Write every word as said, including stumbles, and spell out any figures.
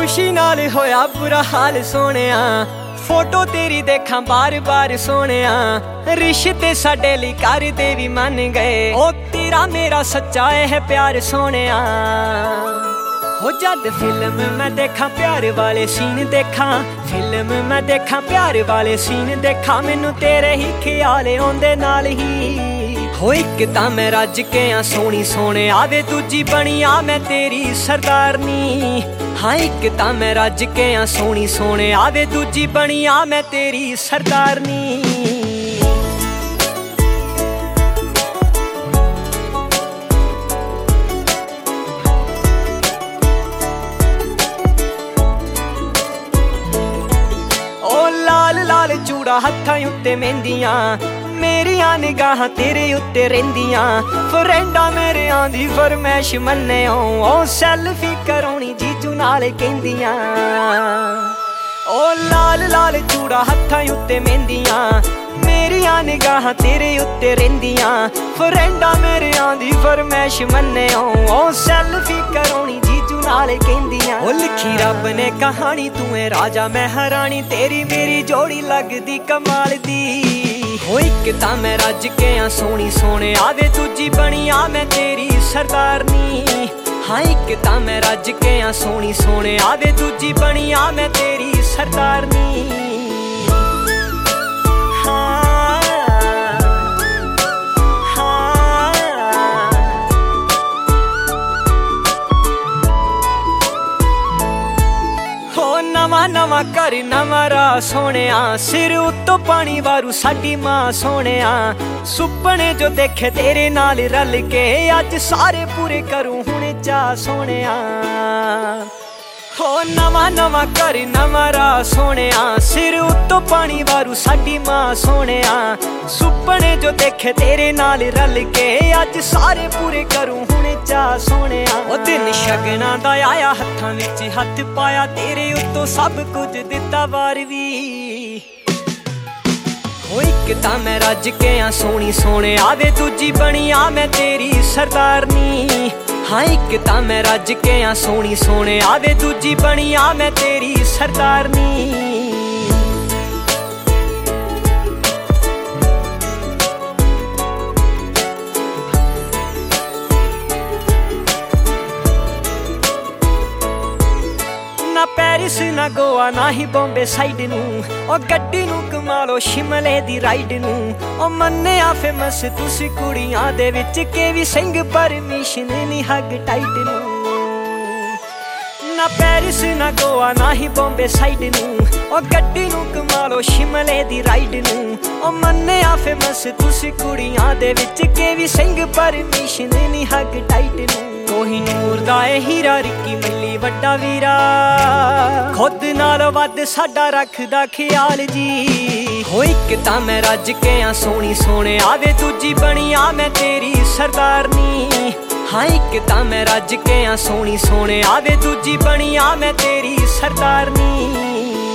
खुशी नाल होया बुरा हाल सोनिया, फोटो तेरी देखा बार बार सोनिया। रिश्ते साडे लई कर दे भी मन गए, ओ तेरा मेरा सच्चा है प्यार सोनिया। हो जद फिल्म मैं देखा प्यार वाले सीन देखा, फिल्म मैं देखा प्यार वाले सीन देखा, मैनू तेरे ही ख्याल आउंदे नाल ही। हो इक तां मैं रज के आ सोहनी सोहणे आवे, दूजी बनी आ मैं तेरी सरदारनी। हाँ इक तां मैं रज के आ सोहनी सोहणे आवे, दूजी बनी आ मैं तेरी सरदारनी। लाल चूड़ा हत्थां उत्ते मेहंदियां, मेरियां निगाहां तेरे उत्ते रहिंदियां। फ्रेंडा मेरे आंदी फरमैश मन्ने ओ सैल्फी करौनी जीजू नाल कहंदियां। ओ लाल लाल चूड़ा हत्थां उत्ते मेहंदियां, मेरियां निगाहां तेरे उत्ते रहिंदियां। फ्रेंडा मेरे आंदी फरमैश मन्ने ओ सैल्फी करौनी जीजू नाल कहंदियां। ओ लिखी रब ने कहानी तू है राजा मैं हरानी, तेरी मेरी जोड़ी लगदी कमाल दी। हो इक तां मैं रज के आ सोहनी सोहणे आवे, दूजी बनी आ मैं तेरी सरदारनी। हाँ इक तां मैं रज के आ सोहनी सोहणे आवे, दूजी बनी आ मैं तेरी सरदारनी। नवा नवा घर नवा राह सोहणिया, सिर उत्तों पानी वारू साडी मां सोहणिया। सुपने जो देखे तेरे नाल रल के, अज सारे पूरे करूं हुणे चाह सोहणिया। हो नवा नवा घर नवा राह सोहणिया, सिर उत्तों पानी वारू साडी मां सोहणिया। सुपने जो देखे तेरे नाल रल के, अज सारे पूरे करूं हुणे चाह सोहणिया। ओ दिन शगना दा आया हत्थां विच हत्थ पाया, तेरे उत्तों सब कुछ दिता वार वी। हो इक तां मैं रज के आ सोहनी सोहणे आवे, दूजी बनी आ मैं तेरी सरदारनी। हाँ इक तां मैं रज के आ सोहनी सोहणे आवे, दूजी बनी आ मैं तेरी सरदारनी। ना पैरिस ना गोवा ना ही बॉम्बे साइड नू, ओ गड्डी नू कमा लो शिमले दी राइड नू। ओ मन्निया फेमस तुसी कुड़ियां दे विच के वी सिंह परमिशन नी हग टाइट नू। ना पैरिस ना गोवा ना ही बॉम्बे साइड नू, ओ गड्डी नू कमा लो शिमले दी राइड नू। ओ मन्निया फेमस तुसी कुड़ियां दे विच के वी सिंह परमिशन नी हग टाइट नू। कोहिनूर दा ए हीरा रिक्की मिली वड्डा वीरा, खुद नाल वध साडा रखदा ख्याल जी। हो इक तां मैं रज के आ सोहनी सोहणे आवे, दूजी बनी आ मैं तेरी सरदारनी। हाँ इक तां मैं रज के आ सोहनी सोहणे आवे, दूजी बनी आ मैं तेरी सरदारनी।